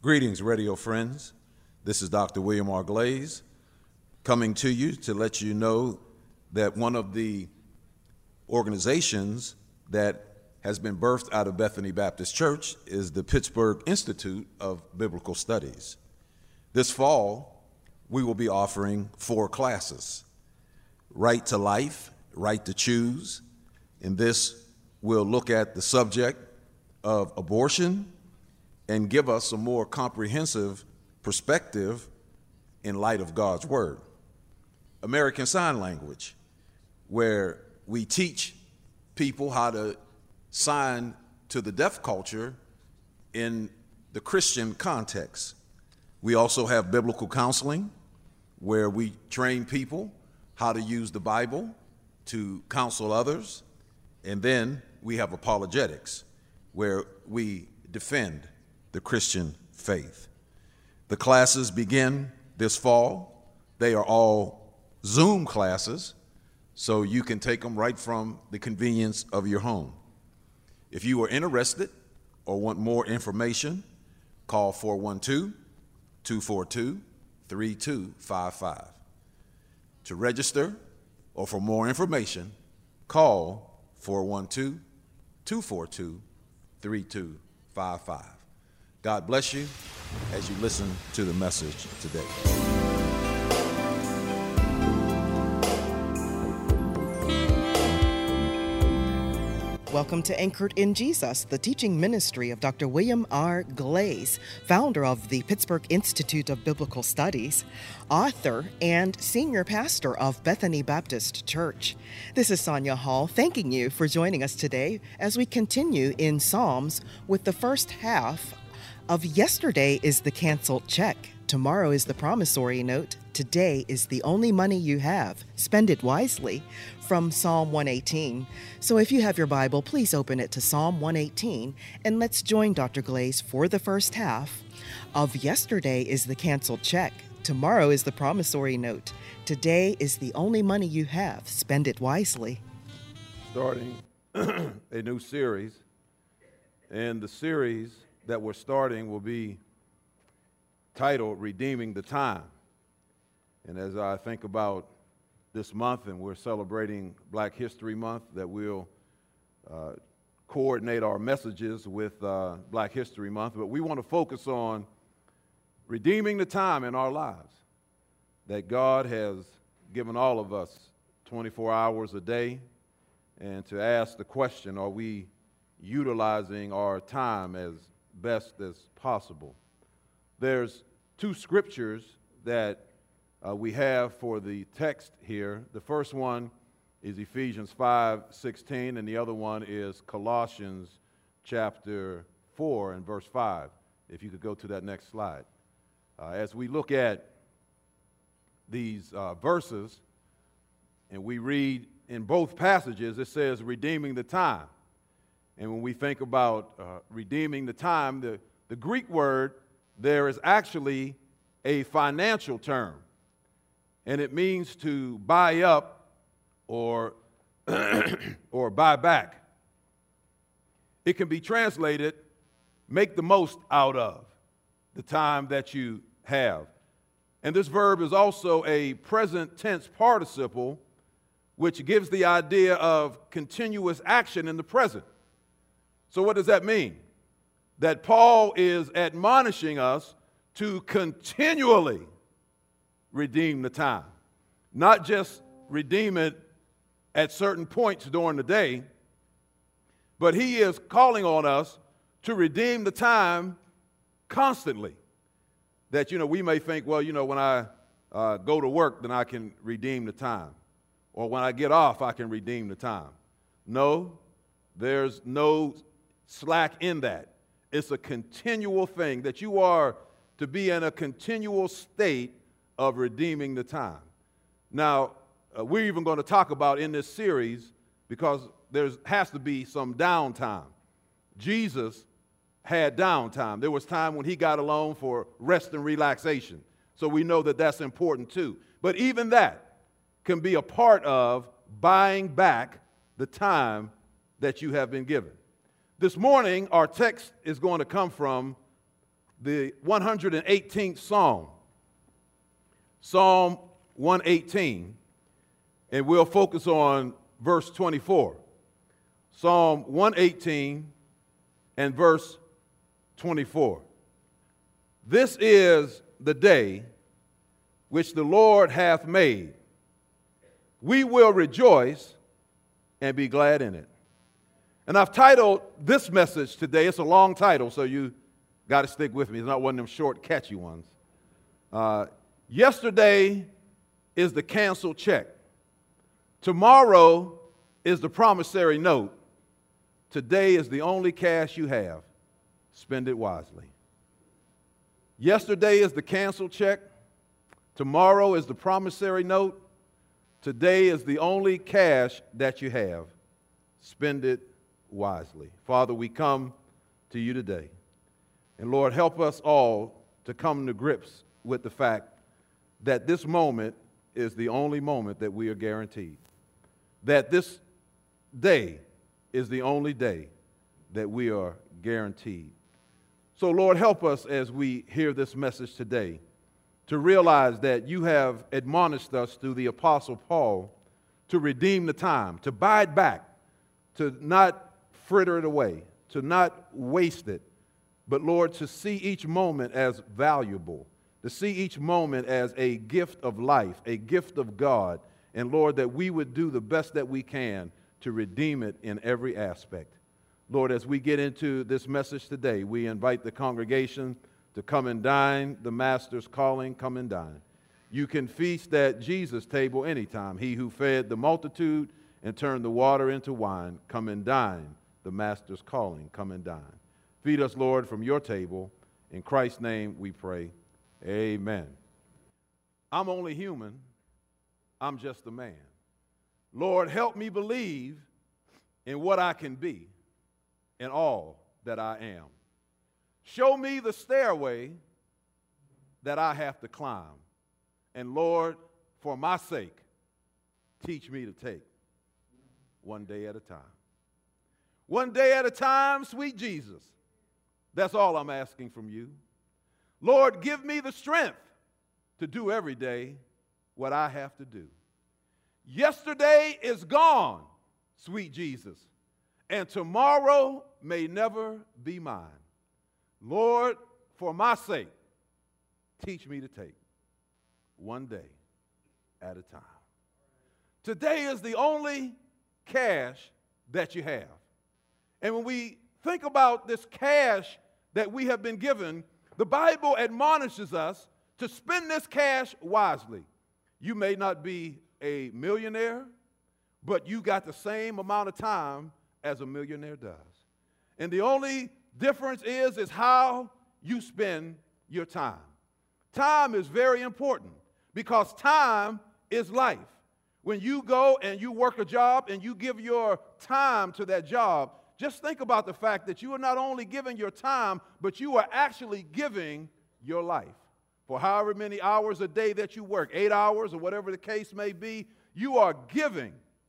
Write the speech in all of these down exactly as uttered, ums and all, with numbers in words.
Greetings, radio friends. This is Doctor William R. Glaze coming to you to let you know that one of the organizations that has been birthed out of Bethany Baptist Church is the Pittsburgh Institute of Biblical Studies. This fall, we will be offering four classes: Right to Life, Right to Choose. In this, we'll look at the subject of abortion and give us a more comprehensive perspective in light of God's Word. American Sign Language, where we teach people how to sign to the deaf culture in the Christian context. We also have biblical counseling, where we train people how to use the Bible to counsel others. And then we have apologetics, where we defend the Christian faith. The classes begin this fall. They are all Zoom classes, so you can take them right from the convenience of your home. If you are interested or want more information, call four one two, two four two, three two five five. To register or for more information, call four one two, two four two, three two five five. God bless you as you listen to the message today. Welcome to Anchored in Jesus, the teaching ministry of Doctor William R. Glaze, founder of the Pittsburgh Institute of Biblical Studies, author, and senior pastor of Bethany Baptist Church. This is Sonia Hall, thanking you for joining us today as we continue in Psalms with the first half of Yesterday is the Canceled Check. Tomorrow is the promissory note. Today is the only money you have. Spend it wisely, from Psalm one eighteen. So if you have your Bible, please open it to Psalm one eighteen, and let's join Doctor Glaze for the first half of Yesterday is the Canceled Check. Tomorrow is the promissory note. Today is the only money you have. Spend it wisely. Starting a new series, and the series that we're starting will be titled Redeeming the Time. And as I think about this month, and we're celebrating Black History Month, that we'll uh, coordinate our messages with uh, Black History Month, but we want to focus on redeeming the time in our lives, that God has given all of us twenty-four hours a day, and to ask the question, are we utilizing our time as best as possible? There's two scriptures that uh, we have for the text here. The first one is Ephesians five sixteen, and the other one is Colossians chapter four and verse five. If you could go to that next slide. Uh, as we look at these uh, verses, and we read in both passages, it says redeeming the time. And when we think about uh, redeeming the time, the, the Greek word there is actually a financial term, and it means to buy up or, or buy back. It can be translated, make the most out of the time that you have. And this verb is also a present tense participle, which gives the idea of continuous action in the present. So what does that mean? That Paul is admonishing us to continually redeem the time. Not just redeem it at certain points during the day, but he is calling on us to redeem the time constantly. That, you know, we may think, well, you know, when I uh, go to work, then I can redeem the time. Or when I get off, I can redeem the time. No, there's no slack in that. It's a continual thing, that you are to be in a continual state of redeeming the time. Now, uh, we're even going to talk about in this series, because there has to be some downtime. Jesus had downtime. There was time when he got alone for rest and relaxation. So we know that that's important too. But even that can be a part of buying back the time that you have been given. This morning, our text is going to come from the one hundred eighteenth Psalm, Psalm one eighteen, and we'll focus on verse twenty-four. Psalm one eighteen and verse twenty-four. This is the day which the Lord hath made. We will rejoice and be glad in it. And I've titled this message today, it's a long title, so you got to stick with me. It's not one of them short, catchy ones. Uh, yesterday is the canceled check. Tomorrow is the promissory note. Today is the only cash you have. Spend it wisely. Yesterday is the canceled check. Tomorrow is the promissory note. Today is the only cash that you have. Spend it wisely. Father, we come to you today. And Lord, help us all to come to grips with the fact that this moment is the only moment that we are guaranteed. That this day is the only day that we are guaranteed. So, Lord, help us as we hear this message today to realize that you have admonished us through the Apostle Paul to redeem the time, to buy it back, to not fritter it away, to not waste it, but, Lord, to see each moment as valuable, to see each moment as a gift of life, a gift of God, and, Lord, that we would do the best that we can to redeem it in every aspect. Lord, as we get into this message today, we invite the congregation to come and dine. The Master's calling, come and dine. You can feast at Jesus' table anytime. He who fed the multitude and turned the water into wine, come and dine. The Master's calling, come and dine. Feed us, Lord, from your table. In Christ's name we pray. Amen. I'm only human. I'm just a man. Lord, help me believe in what I can be and all that I am. Show me the stairway that I have to climb. And Lord, for my sake, teach me to take one day at a time. One day at a time, sweet Jesus. That's all I'm asking from you. Lord, give me the strength to do every day what I have to do. Yesterday is gone, sweet Jesus, and tomorrow may never be mine. Lord, for my sake, teach me to take one day at a time. Today is the only cash that you have. And when we think about this cash that we have been given, the Bible admonishes us to spend this cash wisely. You may not be a millionaire, but you got the same amount of time as a millionaire does. And the only difference is, is how you spend your time. Time is very important because time is life. When you go and you work a job and you give your time to that job, just think about the fact that you are not only giving your time, but you are actually giving your life. For however many hours a day that you work, eight hours or whatever the case may be, you are giving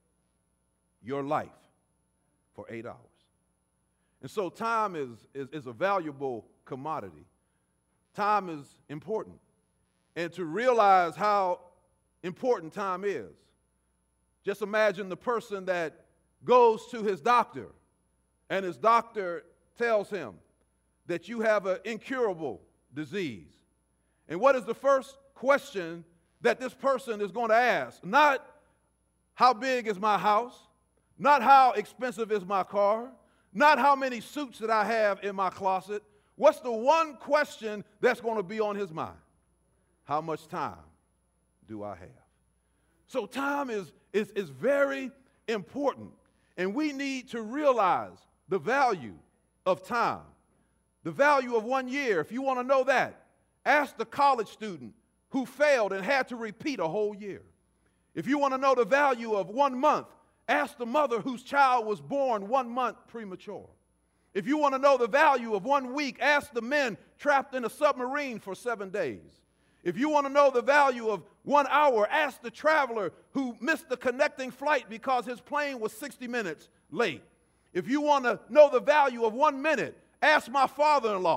your life for eight hours. And so time is, is, is a valuable commodity. Time is important. And to realize how important time is, just imagine the person that goes to his doctor and his doctor tells him that you have an incurable disease. And what is the first question that this person is going to ask? Not how big is my house, not how expensive is my car, not how many suits that I have in my closet. What's the one question that's going to be on his mind? How much time do I have? So time is, is, is very important, and we need to realize the value of time, the value of one year. If you want to know that, ask the college student who failed and had to repeat a whole year. If you want to know the value of one month, ask the mother whose child was born one month premature. If you want to know the value of one week, ask the men trapped in a submarine for seven days. If you want to know the value of one hour, ask the traveler who missed the connecting flight because his plane was sixty minutes late. If you want to know the value of one minute, ask my father-in-law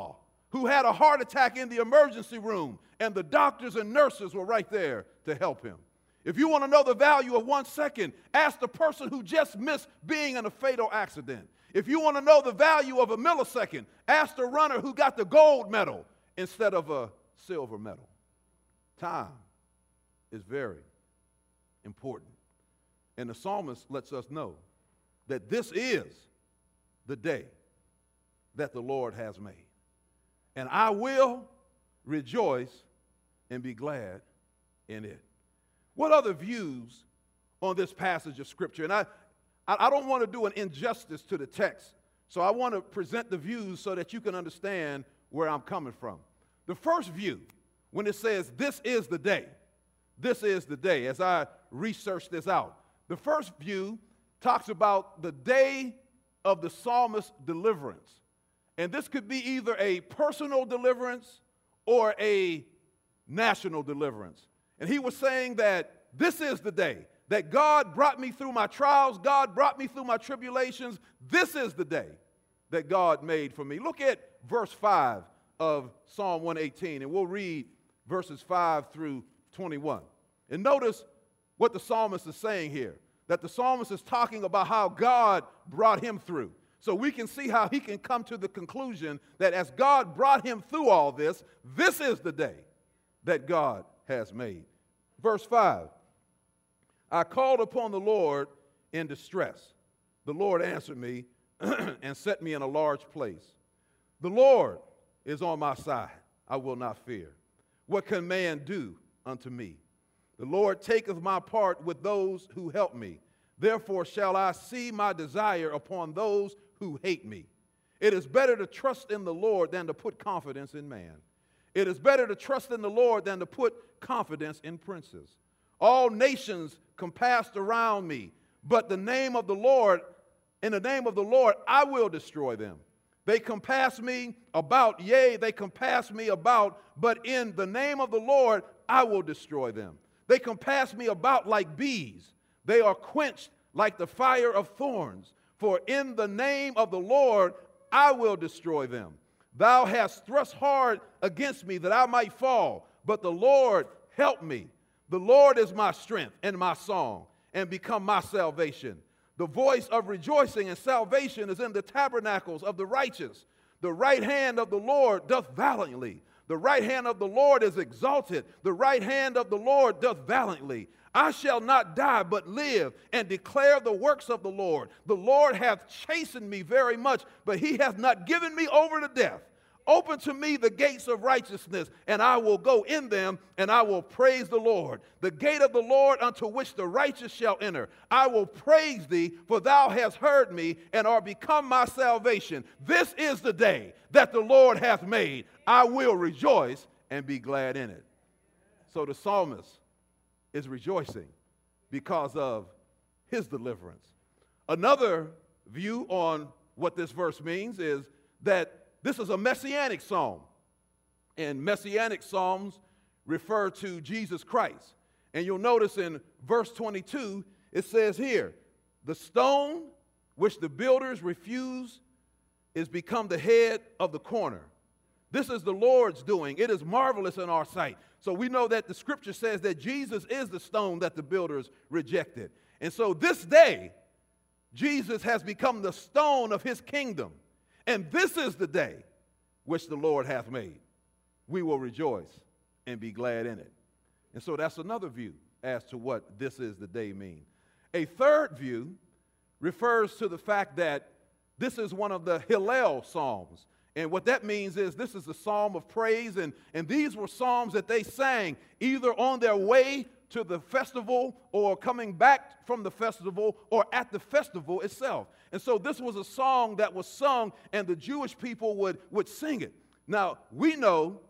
who had a heart attack in the emergency room, and the doctors and nurses were right there to help him. If you want to know the value of one second, ask the person who just missed being in a fatal accident. If you want to know the value of a millisecond, ask the runner who got the gold medal instead of a silver medal. Time is very important. And the psalmist lets us know that this is the day that the Lord has made. And I will rejoice and be glad in it. What other views on this passage of Scripture? And I, I don't want to do an injustice to the text, so I want to present the views so that you can understand where I'm coming from. The first view, when it says, this is the day, this is the day, as I researched this out, the first view talks about the day of the psalmist's deliverance. And this could be either a personal deliverance or a national deliverance. And he was saying that this is the day that God brought me through my trials, God brought me through my tribulations. This is the day that God made for me. Look at verse five of Psalm one eighteen, and we'll read verses five through twenty-one. And notice what the psalmist is saying here, that the psalmist is talking about how God brought him through. So we can see how he can come to the conclusion that as God brought him through all this, this is the day that God has made. Verse five, I called upon the Lord in distress. The Lord answered me and set me in a large place. The Lord is on my side. I will not fear. What can man do unto me? The Lord taketh my part with those who help me. Therefore shall I see my desire upon those who hate me. It is better to trust in the Lord than to put confidence in man. It is better to trust in the Lord than to put confidence in princes. All nations compassed around me, but the name of the Lord, in the name of the Lord, I will destroy them. They compass me about, yea, they compass me about, but in the name of the Lord, I will destroy them. They compass me about like bees. They are quenched like the fire of thorns. For in the name of the Lord, I will destroy them. Thou hast thrust hard against me that I might fall, but the Lord helped me. The Lord is my strength and my song, and become my salvation. The voice of rejoicing and salvation is in the tabernacles of the righteous. The right hand of the Lord doth valiantly. The right hand of the Lord is exalted. The right hand of the Lord doth valiantly. I shall not die, but live and declare the works of the Lord. The Lord hath chastened me very much, but he hath not given me over to death. Open to me the gates of righteousness, and I will go in them, and I will praise the Lord. The gate of the Lord unto which the righteous shall enter. I will praise thee, for thou hast heard me, and art become my salvation. This is the day that the Lord hath made. I will rejoice and be glad in it. So the psalmist is rejoicing because of his deliverance. Another view on what this verse means is that this is a messianic psalm, and messianic psalms refer to Jesus Christ. And you'll notice in verse twenty-two, it says here, the stone which the builders refused is become the head of the corner. This is the Lord's doing. It is marvelous in our sight. So we know that the scripture says that Jesus is the stone that the builders rejected. And so this day, Jesus has become the stone of his kingdom. And this is the day which the Lord hath made. We will rejoice and be glad in it. And so that's another view as to what this is the day mean. A third view refers to the fact that this is one of the Hallel Psalms. And what that means is this is a psalm of praise, and, and these were psalms that they sang either on their way to the festival or coming back from the festival or at the festival itself. And so this was a song that was sung, and the Jewish people would, would sing it. Now, we know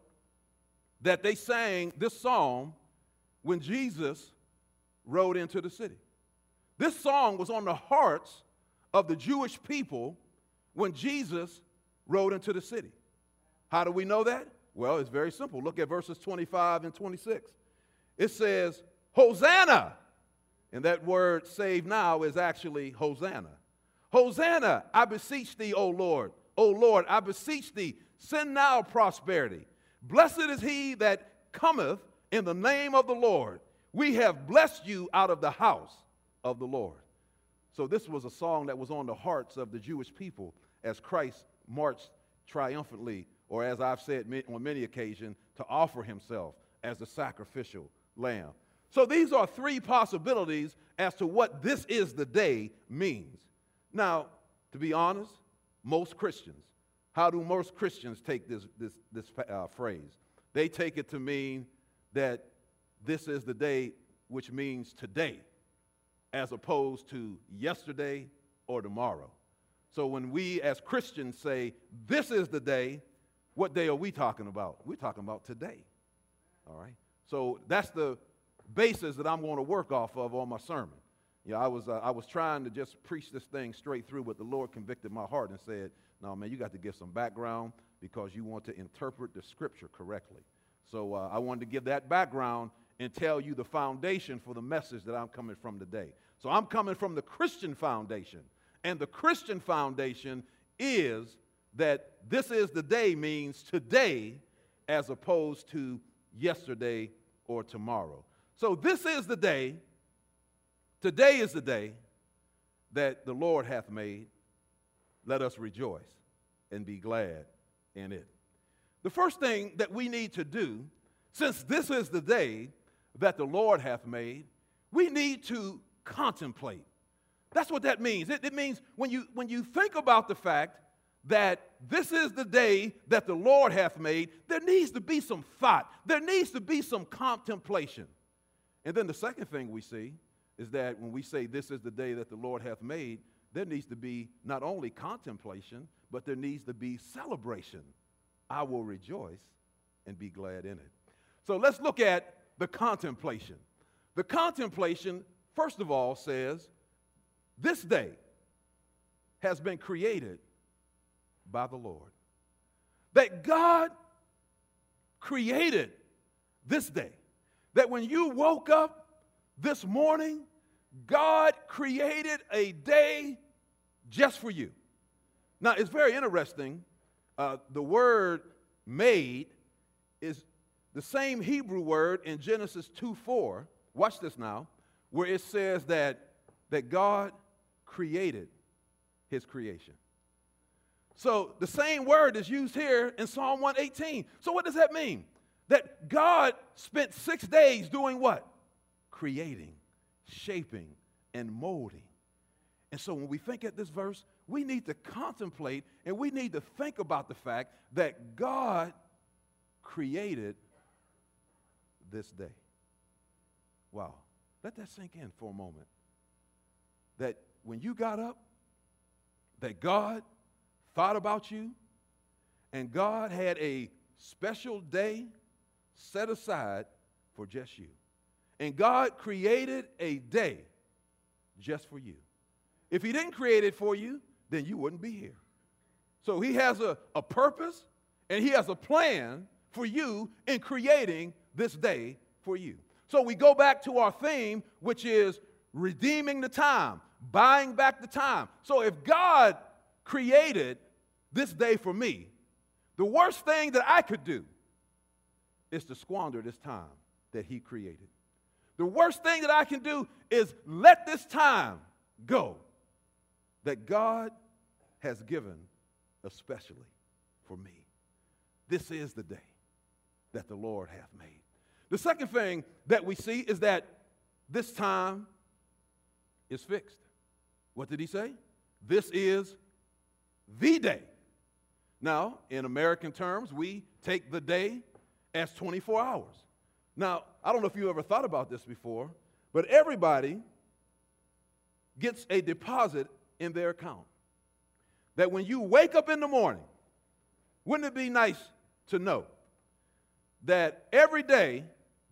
that they sang this psalm when Jesus rode into the city. This song was on the hearts of the Jewish people when Jesus rode into the city. How do we know that? Well, it's very simple. Look at verses twenty-five and twenty-six. It says, Hosanna. And that word save now is actually Hosanna. Hosanna, I beseech thee, O Lord. O Lord, I beseech thee, Send now prosperity. Blessed is he that cometh in the name of the Lord. We have blessed you out of the house of the Lord. So this was a song that was on the hearts of the Jewish people as Christ marched triumphantly, or as I've said on many occasions, to offer himself as the sacrificial lamb. So these are three possibilities as to what this is the day means. Now, to be honest, most Christians, how do most Christians take this, this, this uh, phrase? They take it to mean that this is the day, which means today, as opposed to yesterday or tomorrow. So when we as Christians say, this is the day, what day are we talking about? We're talking about today. All right? So that's the basis that I'm going to work off of on my sermon. Yeah, I was uh, I was trying to just preach this thing straight through, but the Lord convicted my heart and said, no, man, you got to give some background because you want to interpret the scripture correctly. So uh, I wanted to give that background and tell you the foundation for the message that I'm coming from today. So I'm coming from the Christian foundation. And the Christian foundation is that this is the day means today as opposed to yesterday or tomorrow. So this is the day, today is the day that the Lord hath made. Let us rejoice and be glad in it. The first thing that we need to do, since this is the day that the Lord hath made, we need to contemplate. That's what that means. It, it means when you, when you think about the fact that this is the day that the Lord hath made, there needs to be some thought. There needs to be some contemplation. And then the second thing we see is that when we say this is the day that the Lord hath made, there needs to be not only contemplation, but there needs to be celebration. I will rejoice and be glad in it. So let's look at the contemplation. The contemplation, first of all, says this day has been created by the Lord. That God created this day. That when you woke up this morning, God created a day just for you. Now, it's very interesting. Uh, the word made is the same Hebrew word in Genesis two four. Watch this now, where it says that, that God created his creation. So the same word is used here in Psalm one eighteen. So what does that mean? That God spent six days doing what? Creating, shaping, and molding. And so when we think at this verse, we need to contemplate and we need to think about the fact that God created this day. Wow. Let that sink in for a moment. That when you got up, that God thought about you, and God had a special day set aside for just you. And God created a day just for you. If he didn't create it for you, then you wouldn't be here. So he has a, a purpose, and he has a plan for you in creating this day for you. So we go back to our theme, which is redeeming the time, buying back the time. So if God created this day for me, the worst thing that I could do is to squander this time that he created. The worst thing that I can do is let this time go that God has given especially for me. This is the day that the Lord hath made. The second thing that we see is that this time is fixed. What did he say? This is the day. Now, in American terms, we take the day as twenty-four hours. Now, I don't know if you ever thought about this before, but everybody gets a deposit in their account. That when you wake up in the morning, wouldn't it be nice to know that every day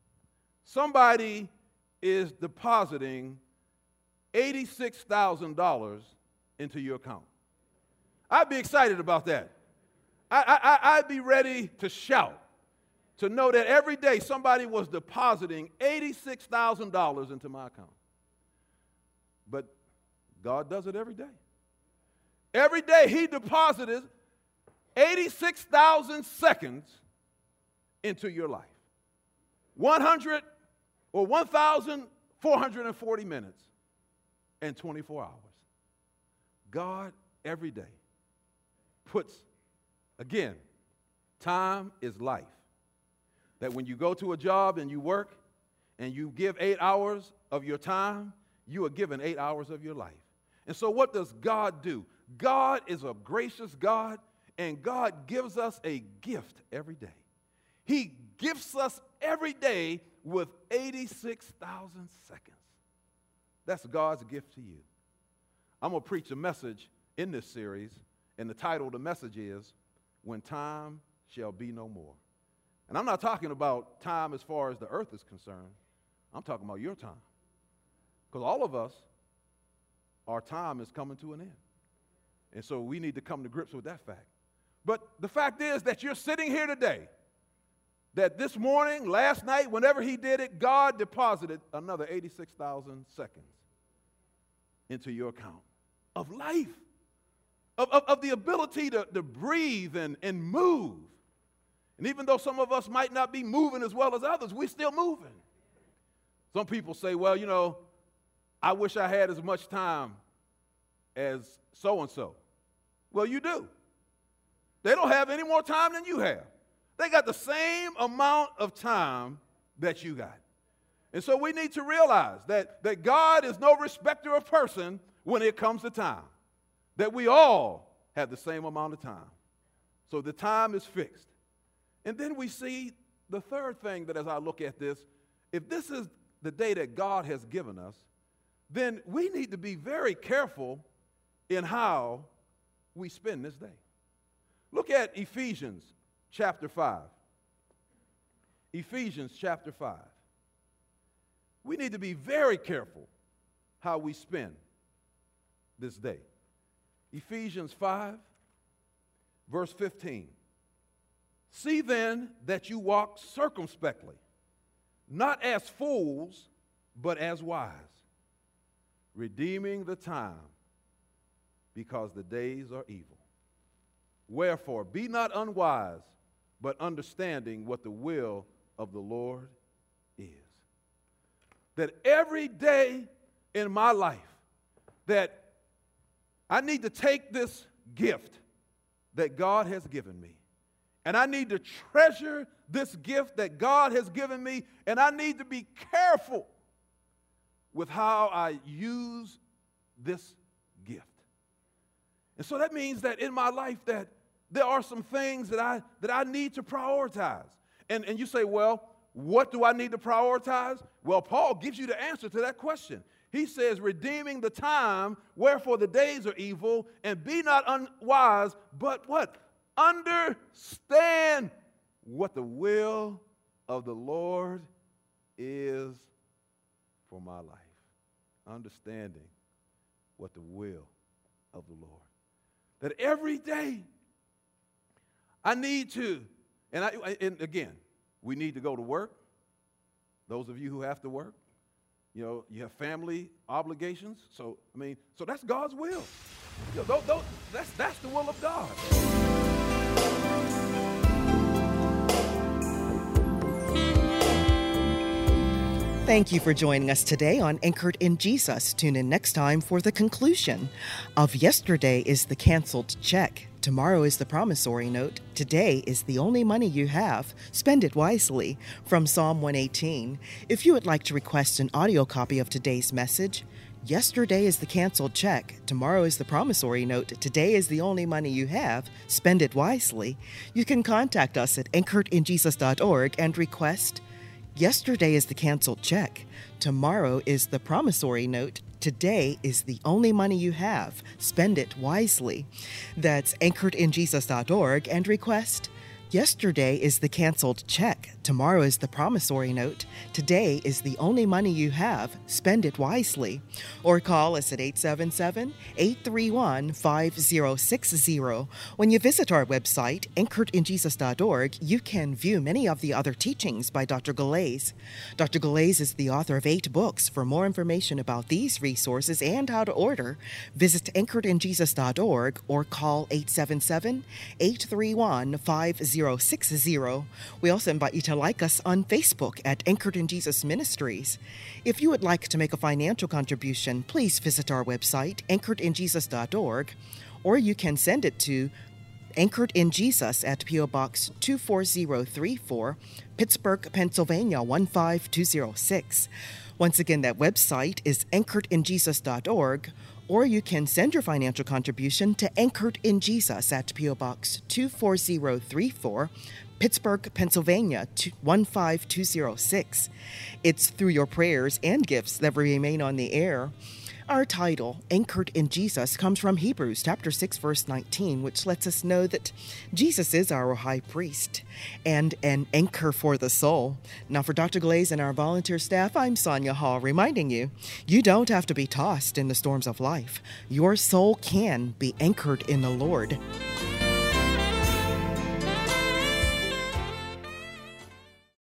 somebody is depositing eighty-six thousand dollars into your account? I'd be excited about that. I, I, I'd be ready to shout to know that every day somebody was depositing eighty-six thousand dollars into my account. But God does it every day. Every day he deposited eighty-six thousand seconds into your life. one hundred or one thousand four hundred forty minutes and twenty-four hours. God every day puts, again, time is life. That when you go to a job and you work and you give eight hours of your time, you are given eight hours of your life. And so what does God do? God is a gracious God, and God gives us a gift every day. He gifts us every day with eighty-six thousand seconds. That's God's gift to you. I'm going to preach a message in this series, and the title of the message is, When Time Shall Be No More. And I'm not talking about time as far as the earth is concerned. I'm talking about your time. Because all of us, our time is coming to an end. And so we need to come to grips with that fact. But the fact is that you're sitting here today, that this morning, last night, whenever he did it, God deposited another eighty-six thousand seconds into your account of life, of, of, of the ability to, to breathe and, and move. And even though some of us might not be moving as well as others, we're still moving. Some people say, well, you know, I wish I had as much time as so-and-so. Well, you do. They don't have any more time than you have. They got the same amount of time that you got. And so we need to realize that, that God is no respecter of person when it comes to time, that we all have the same amount of time. So the time is fixed. And then we see the third thing that as I look at this, if this is the day that God has given us, then we need to be very careful in how we spend this day. Look at Ephesians chapter five. Ephesians chapter five. We need to be very careful how we spend this day. Ephesians five, verse fifteen. See then that you walk circumspectly, not as fools, but as wise, redeeming the time, because the days are evil. Wherefore, be not unwise, but understanding what the will of the Lord is. That every day in my life, that I need to take this gift that God has given me, and I need to treasure this gift that God has given me, and I need to be careful with how I use this gift. And so that means that in my life that there are some things that I that I need to prioritize. And, and you say, well, what do I need to prioritize? Well, Paul gives you the answer to that question. He says, redeeming the time, wherefore the days are evil, and be not unwise, but what? Understand what the will of the Lord is for my life. Understanding what the will of the Lord. That every day I need to, and, I, and again, we need to go to work. Those of you who have to work, you know, you have family obligations. So, I mean, so that's God's will. You know, those, those, that's, that's the will of God. Thank you for joining us today on Anchored in Jesus. Tune in next time for the conclusion of Yesterday is the Canceled Check. Tomorrow is the promissory note. Today is the only money you have. Spend it wisely. From Psalm one eighteen. If you would like to request an audio copy of today's message, yesterday is the canceled check. Tomorrow is the promissory note. Today is the only money you have. Spend it wisely. You can contact us at anchored in jesus dot org and request yesterday is the canceled check. Tomorrow is the promissory note. Today is the only money you have. Spend it wisely. That's anchored in jesus dot org and request Yesterday is the canceled check. Tomorrow is the promissory note. Today is the only money you have. Spend it wisely. Or call us at eight seven seven, eight three one, five zero six zero. When you visit our website, anchored in jesus dot org, you can view many of the other teachings by Doctor Galais. Doctor Galais is the author of eight books. For more information about these resources and how to order, visit anchored in jesus dot org or call eight seven seven, eight three one, five zero six zero. We also invite you to like us on Facebook at Anchored in Jesus Ministries. If you would like to make a financial contribution, please visit our website, anchored in jesus dot org, or you can send it to Anchored in Jesus at P O Box two four zero three four, Pittsburgh, Pennsylvania one five two zero six. Once again, that website is anchored in jesus dot org, or you can send your financial contribution to Anchored in Jesus at P O Box two four zero three four, Pittsburgh, Pennsylvania one five two zero six. It's through your prayers and gifts that we remain on the air. Our title, Anchored in Jesus, comes from Hebrews chapter six, verse nineteen, which lets us know that Jesus is our high priest and an anchor for the soul. Now, for Doctor Galais and our volunteer staff, I'm Sonia Hall, reminding you, you don't have to be tossed in the storms of life. Your soul can be anchored in the Lord.